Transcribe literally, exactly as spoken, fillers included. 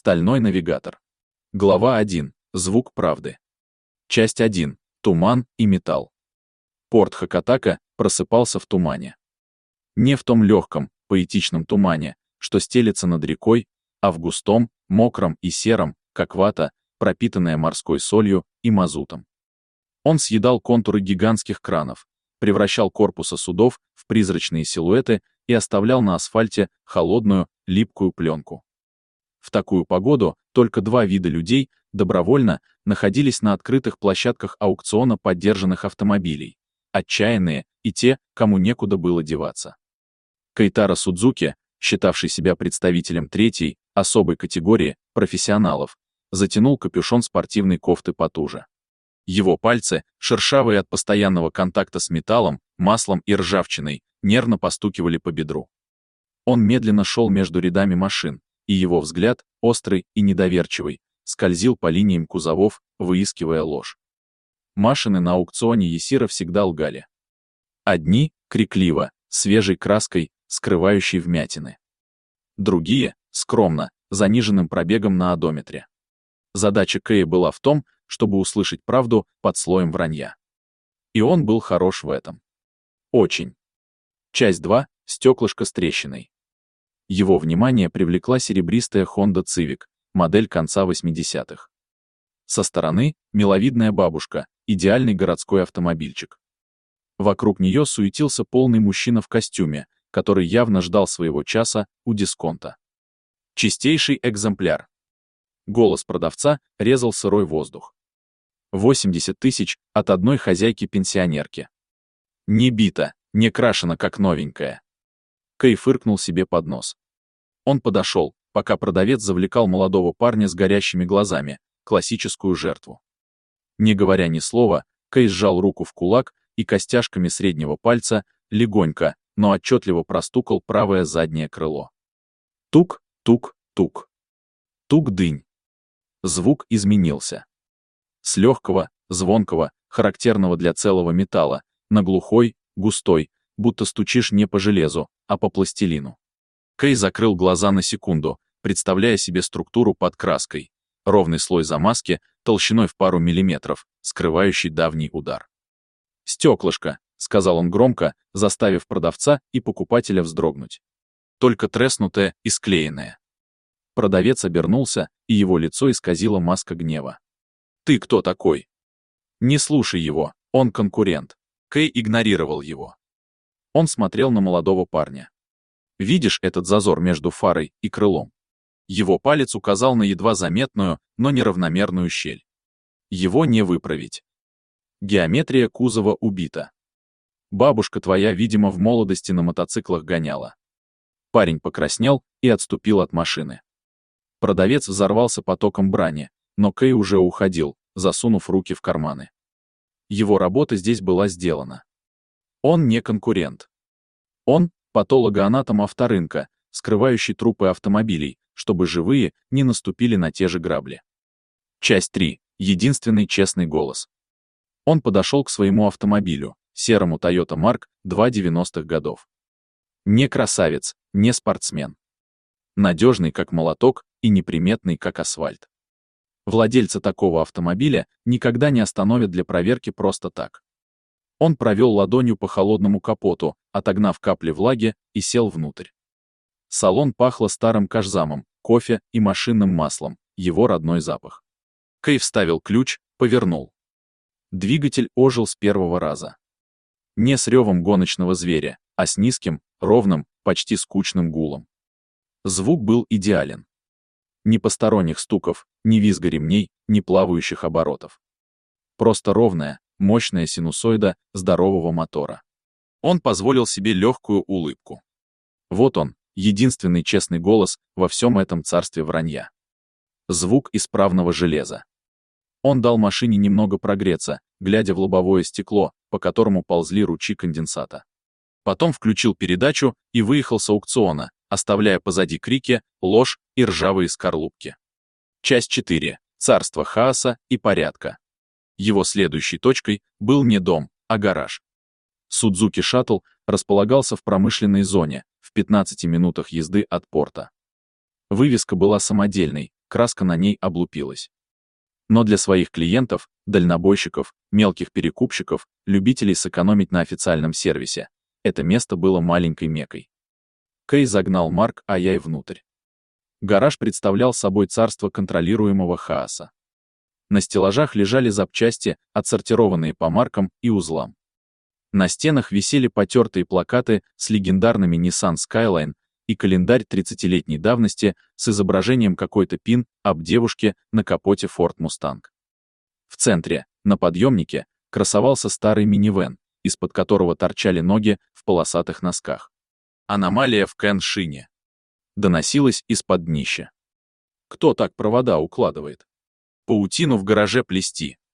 Стальной навигатор. Глава один. Звук правды. Часть один. Туман и металл. Порт Хакатака просыпался в тумане. Не в том легком, поэтичном тумане, что стелется над рекой, а в густом, мокром и сером, как вата, пропитанная морской солью и мазутом. Он съедал контуры гигантских кранов, превращал корпусы судов в призрачные силуэты и оставлял на асфальте холодную, липкую пленку. В такую погоду только два вида людей добровольно находились на открытых площадках аукциона подержанных автомобилей: отчаянные и те, кому некуда было деваться. Кейтаро Судзуки, считавший себя представителем третьей, особой категории, профессионалов, затянул капюшон спортивной кофты потуже. Его пальцы, шершавые от постоянного контакта с металлом, маслом и ржавчиной, нервно постукивали по бедру. Он медленно шел между рядами машин, и его взгляд, острый и недоверчивый, скользил по линиям кузовов, выискивая ложь. Машины на аукционе Ясира всегда лгали. Одни — крикливо, свежей краской, скрывающей вмятины. Другие — скромно, заниженным пробегом на одометре. Задача Кэя была в том, чтобы услышать правду под слоем вранья. И он был хорош в этом. Очень. Часть два. Стеклышко с трещиной. Его внимание привлекла серебристая Honda Civic, модель конца восьмидесятых. Со стороны — миловидная бабушка, идеальный городской автомобильчик. Вокруг нее суетился полный мужчина в костюме, который явно ждал своего часа у дисконта. Чистейший экземпляр. Голос продавца резал сырой воздух. восемьдесят тысяч от одной хозяйки-пенсионерки. Не бита, не крашена, как новенькая. Кэй фыркнул себе под нос. Он подошел, пока продавец завлекал молодого парня с горящими глазами, классическую жертву. Не говоря ни слова, Кэй сжал руку в кулак и костяшками среднего пальца легонько, но отчетливо простукал правое заднее крыло. Тук, тук, тук. Тук-дынь. Звук изменился. С легкого, звонкого, характерного для целого металла, на глухой, густой, будто стучишь не по железу, а по пластилину. Кэй закрыл глаза на секунду, представляя себе структуру под краской. Ровный слой замазки, толщиной в пару миллиметров, скрывающий давний удар. «Стеклышко», — сказал он громко, заставив продавца и покупателя вздрогнуть. «Только треснутое и склеенное». Продавец обернулся, и его лицо исказила маска гнева. «Ты кто такой?» «Не слушай его, он конкурент». Кэй игнорировал его. Он смотрел на молодого парня. «Видишь этот зазор между фарой и крылом?» Его палец указал на едва заметную, но неравномерную щель. Его не выправить. Геометрия кузова убита. Бабушка твоя, видимо, в молодости на мотоциклах гоняла. Парень покраснел и отступил от машины. Продавец взорвался потоком брани, но Кэй уже уходил, засунув руки в карманы. Его работа здесь была сделана. Он не конкурент. Он — патологоанатом авторынка, скрывающий трупы автомобилей, чтобы живые не наступили на те же грабли. Часть три. Единственный честный голос. Он подошел к своему автомобилю, серому Toyota Mark два девяностых годов. Не красавец, не спортсмен. Надежный, как молоток, и неприметный, как асфальт. Владельца такого автомобиля никогда не остановят для проверки просто так. Он провел ладонью по холодному капоту, отогнав капли влаги, и сел внутрь. Салон пахло старым кашзамом, кофе и машинным маслом, его родной запах. Кэй вставил ключ, повернул. Двигатель ожил с первого раза. Не с ревом гоночного зверя, а с низким, ровным, почти скучным гулом. Звук был идеален. Ни посторонних стуков, ни визга ремней, ни плавающих оборотов. Просто ровная, мощная синусоида здорового мотора. Он позволил себе легкую улыбку. Вот он, единственный честный голос во всем этом царстве вранья. Звук исправного железа. Он дал машине немного прогреться, глядя в лобовое стекло, по которому ползли ручьи конденсата. Потом включил передачу и выехал с аукциона, оставляя позади крики, ложь и ржавые скорлупки. Часть четыре. Царство хаоса и порядка. Его следующей точкой был не дом, а гараж. Судзуки Шаттл располагался в промышленной зоне, в пятнадцати минутах езды от порта. Вывеска была самодельной, краска на ней облупилась. Но для своих клиентов, дальнобойщиков, мелких перекупщиков, любителей сэкономить на официальном сервисе, это место было маленькой меккой. Кэй загнал Марк Аяй внутрь. Гараж представлял собой царство контролируемого хаоса. На стеллажах лежали запчасти, отсортированные по маркам и узлам. На стенах висели потертые плакаты с легендарными Nissan Skyline и календарь тридцатилетней давности с изображением какой-то пин-ап девушки на капоте Ford Mustang. В центре, на подъемнике, красовался старый минивэн, из-под которого торчали ноги в полосатых носках. Аномалия в Кэн-шине. Доносилась из-под днища. Кто так провода укладывает? Паутину в гараже плести.